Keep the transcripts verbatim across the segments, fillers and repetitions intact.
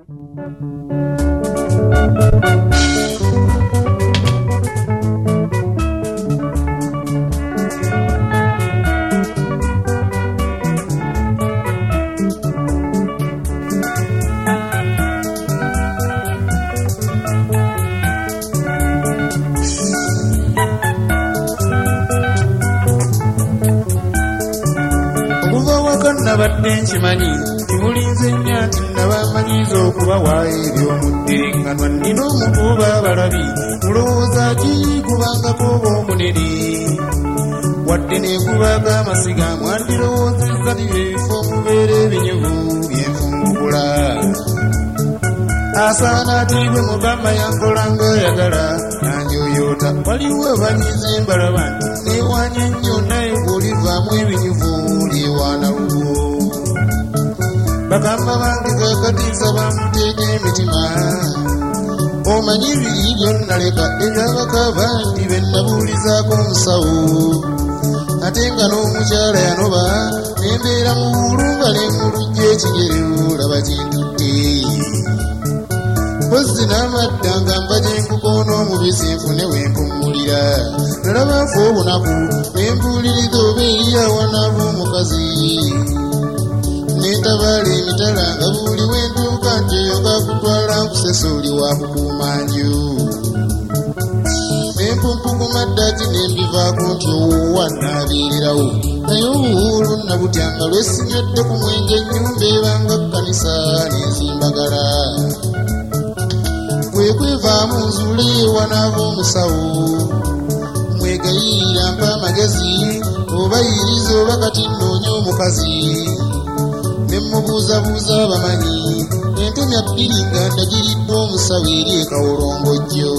Nchimanyi timulinze nyanti nabamanyiza okubawa ebyomuddiringanwa nina omukuba abalabi mulowooza ki kubangako ob'omunene wadde nekubaga amasiga mwandirowoozezza nibifo mubeera ebinyuvu byenfungukula asaana atiibwe mugamba yankolanga ayagala nanjoyoota waliwo abanyiza embalaba nti neewanya nnyo naye bw'olivaamu ebinyuvu lyewaanaluwo bagamba bange kakati nsaba muteeke emitima omanyi biri byonnaleka ebyabakaba nti bennabuulizaako omusawo ate nga n'omukyala yanoba nembeera mu bulumbale mu lujja ekigere olaba kintutte mpozzi n'amadda nga mba gyenkukoona omubisi nfune wenkummulira nalabafu obunaku nembuuliriza oba eriyawanaavu omukazi nentabaala emitala nga buli wentuuka nti eyo gakutwala nkusesa oli wakukuuma nju nempumpukuuma ddaki nembivaako nti owuwa naabeererawo naye obuwuulu nabutyanga lwesinywedde ku mwenge ennyumba ebanga kkanisa nenzimbagala kwekwevaamu nzuule ewanaava omusawo mwegayirira mpa amagezi oba yiriza oba kati nnoonya omukazi nemubuuzabuuza abamanyi entemya bbiri nga ndagiriddwa omusawo eri ekawolongojjo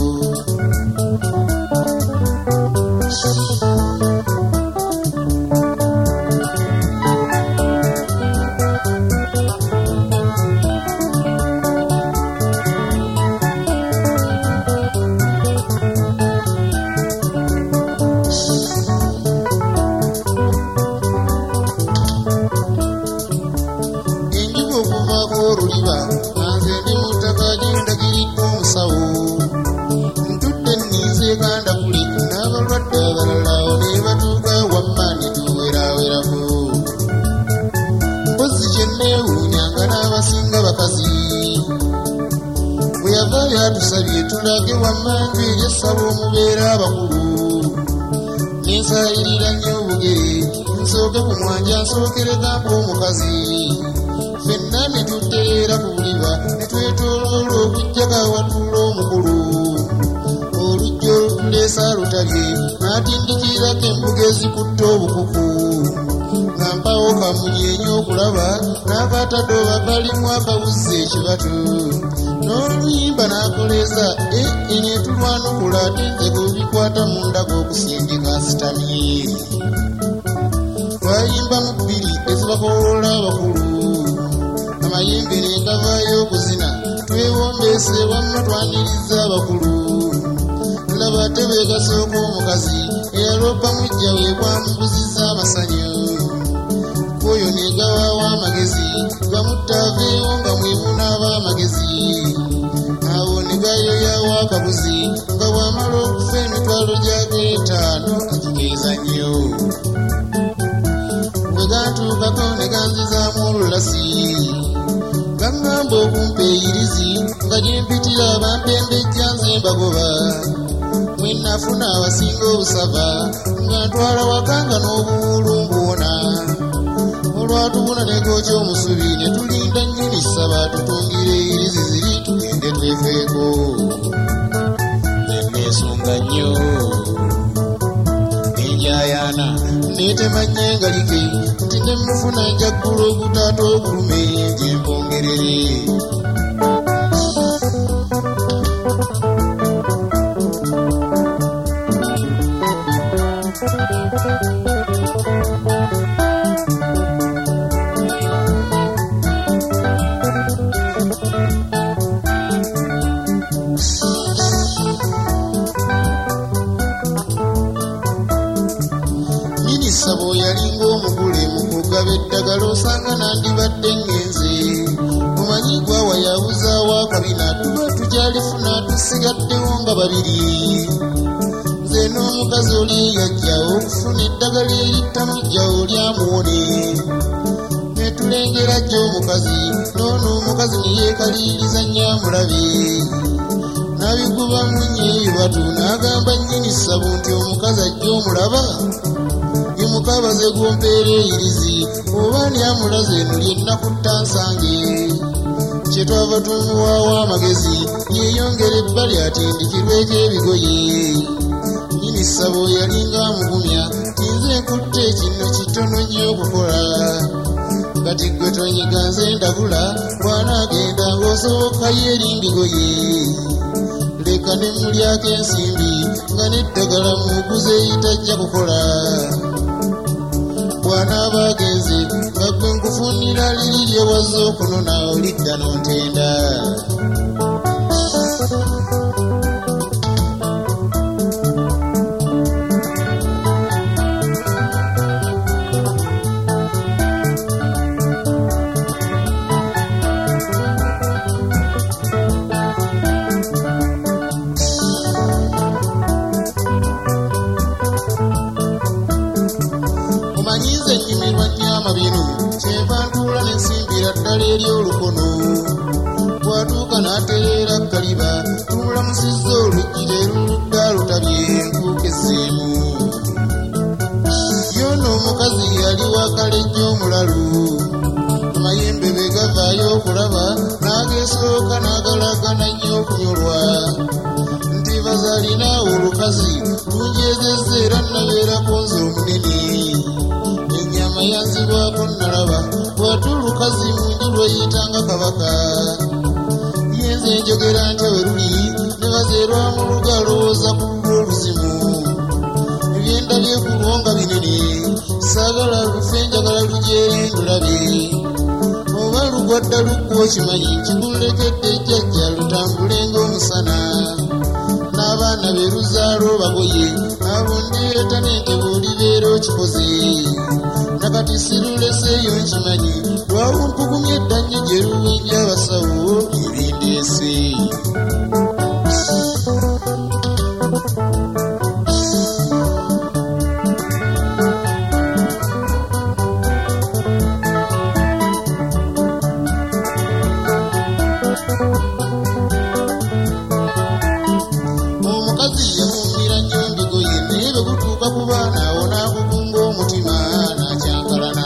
tusabye tulage wamanju eryessaba omubeera abakulu nensayirira nnyo obugere nsooke ku mwanja nsookeregampa omukazi ffenna ne tuteera ku buliba ne twetoloola okujjaga watuula omukulu olujja olutuleesa lutabye n'atindikirako embuga ezikutta obukuku nga mpawo kamunyeenya okulaba n'akatadde oba kalimu akawuzza ekibatu n'oluyimba n'akoleeza e netulwanukula ate nze gobikwata mundako okusindika sitamye twayimba mu bbiri ezibakolola abakulu amayembe negavaayo okuzina twewombeese wamma twaniriza abakulu laba ate begasooka omukazi eyaloopa mujja weebwamubuzizza amasanyu oyo negawaawo amagezi gamuttaaveewo nga mwemunaaba amagezi awo negayoyawo akabuzi nga bwamala okufa emitwalo gyago etaano agiteeza nnyo bwe gantuukako ne ganzizaamu olulasi gaŋŋamba okumpeeyirizi nga gyempitira abampembejja nze mbagoba mwenafuna abasinga obusava nga ntwala wakanga n'obuwuulu mbuwona olwatubuna negooky omusubi ne tulinda nnyini ssaba tutungire irizi ziri tugende twefeeko neneesonga nnyo nenjayaana neetemanye engalike nti nemufuna enjaggula ogutaata ogulume gyempongerere eddagala osanga nandibadde ngenze omanyi gwawa yabuza wa kabina tuba tujalifuna tusigaddewo nga babiri nze n'omukazi oli yajja okufuna eddagala eritamujja olyamuwone ne tulengera jjo omukazi n'ono omukazi ne yeekaliriza nnyamulabe n'abiguba mu nnyo batu n'agamba nnyini ssabu nti omukazi ajja omulaba yemukabaze gwompeereyirizi oba nyamulaze eno lyennaku ttansange kyetwava tumuwaawo amagezi yeeyongera ebbali atindikirwa eky'ebigoye nnyini ssabo yalinga amugumya tinze nkutte kino kitono nnyo okukola kati gwe tonyiga nze ndagula bw'anaagenda ng'osobokayo eringigoye leka ne mulyako ensimbi nga n'eddagala muguze yitajja kukola bw'anaaba agenze nga gwe nkufunira liri lyewazza okunona olidda n'ontenda omanyize nnyimirwa nnyama bino kyenva ntuula n'ensimbira ddala eri olukono bw'atuuka n'atereera kkaliba tumulamusizza oluggi teruludda lutabye nkuukezzeemu yono omukazi yali wakalejja omulalu amayembe be gavaayo okulaba n'ageesooka n'agalagana nnyo okunyolwa nti bazaalina olukazi lunjeezezza era nabeerako nze omunene ennyama yanzibwako nalaba bw'ate olukazi mu nju lweyitanga kabaka yenze njogera ntya we luli ne bazeerwa mu luga alowooza ku lw'oluzimu ebyenda byekulwonga binene saagala lufe njagala lujeere ndulabe oba lugwadda lukku okimanyi kikulekedde ejjajja lutambule ng'omusana n'abaana be luzaala obagoye abo ndireeta n'ente bw'olibeera okikoze nakati siruleseeyo nkimanyi lwawumpugumya eddanyo gye luwenja abasawo ebindeese omukazi yamuumira nnyo mbigoye naye bwe gutuuka ku baana awo n'akugunga omutima n'akyankalana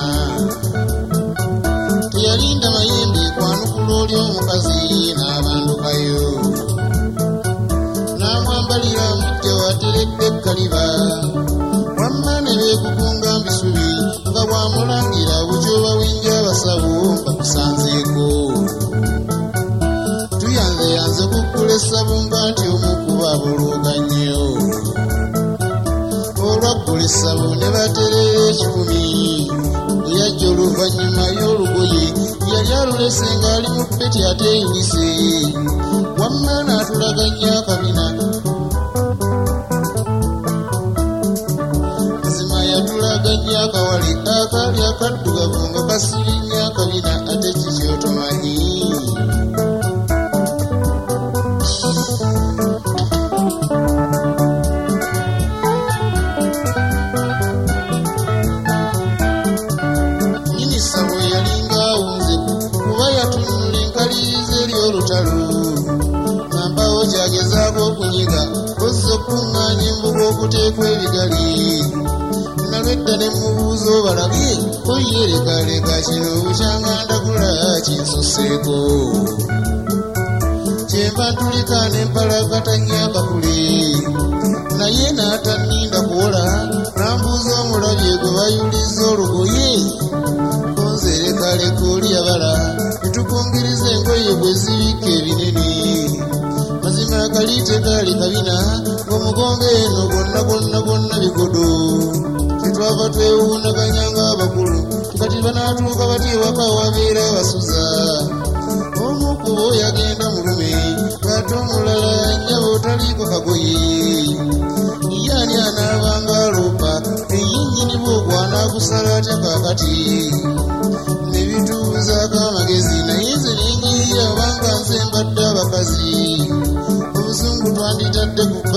teyalinda mayembe kwanukula oli omukazi n'abandukayo n'amwambalira mujja wateredde ekkaliba wamma ne beekugunga mbisubi nga bw'amulangira bukyoba winja abasawo bakusanzeeko tuyanze yanze kukkula essabunga nti omukuba abuluuga nnyo olwaggula essabu ne batereera ekikumi eyajja oluvannyuma y'olugoye yali alulese ng'ali mu ppeti ateeyunise wamma n'atulaganya akabina mazima yatulaganya akawale akaali akaddugavu nga kasibinnya akabina ate kikyotomanyi nampawo kyagezaako okunyiga ozza okuŋŋaanya embuga okuteekwa ebigali nalwedda ne mubuuza obalabye oyerekaleka kino bukyanga ndagula kinsuseeko kyenva ntulika n'empalakatanya akakule naye n'atanninda kuwola nambuuza omulabye gwe bayuliza olugoye konzerekaleka oli yabala netukungiriza engoye bwe zibika ebinene mazima akaliite kaali kabina ng'omugombe eno gonna gonna gonna bigodo kyetwava twewuunaganya ng'abakulu kati banaatuuka bati ewaka wabeera basuza omu ku bo yagenda mulume ng'ate omulala nnyaba otaliiko kagoye yaani anaabanga aloopa eyinnyini bw'ogwanaakusala atya kaakati ne bituuzaako amagezi naye nze nengeri abanga nze mbadde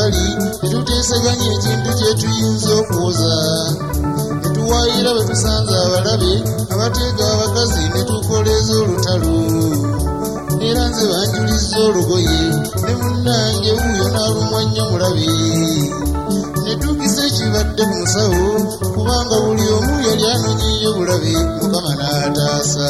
bali tetuteeseganya ekintu kye tuyinza okuwoza ne tuwaayira bwe tusanze abalabe abateeka abakazi ne tukoleeza olutalo era nze banjulizza olugoye ne munnange wuuyo n'alumwa nnyo mulabe ne tukisa ekibadde ku musawo kubanga buli omu yali anonyeeyo bulabe mukama n'ataasa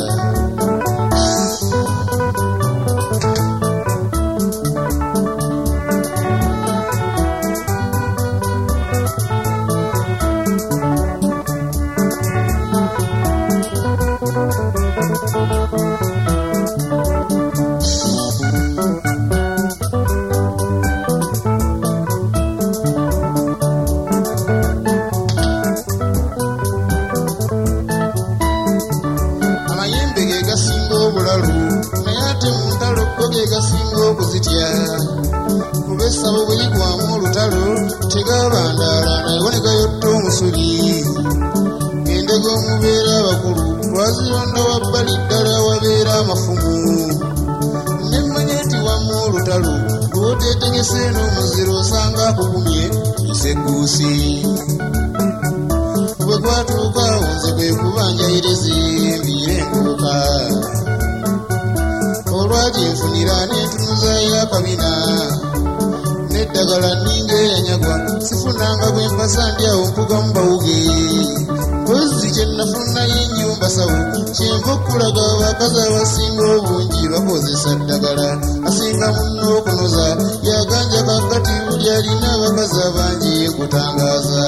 naye ate mu ntalo go ge gasinga okuzitya kuba essabo bwe ligwamu olutalo tegabandaala nayeboneka yotta omusubi endege omubeera abakulu lwazironda wabbali ddala wabeera amafumu nemmanya nti wamu olutalo lwoteetegese n'omuziro osanga akukumye isegguusi bwe gwatuuka awo nze kwe kubanjayirizi mbiire enkubuka olwaginfunira n'entunuzayo akabina n'eddagala nninga eyanyagwa sifunanga bwe mpasa ndi awo mpuga mu bawuge mpozi kye nafunayo ennyumba sawo kyenva okulaga abakazi abasinga obungi bakozesa ddagala asinga munno okunoza yaganja kakati buli alina abakazi abangi nkutangaaza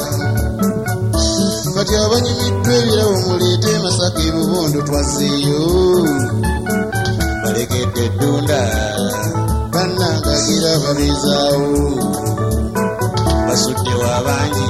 kati abanyumiddwa ebirabo muleete Masaka e Bubondo twazzeeyo balekedde eddunda bannangagira babezaawo basuddewo abangi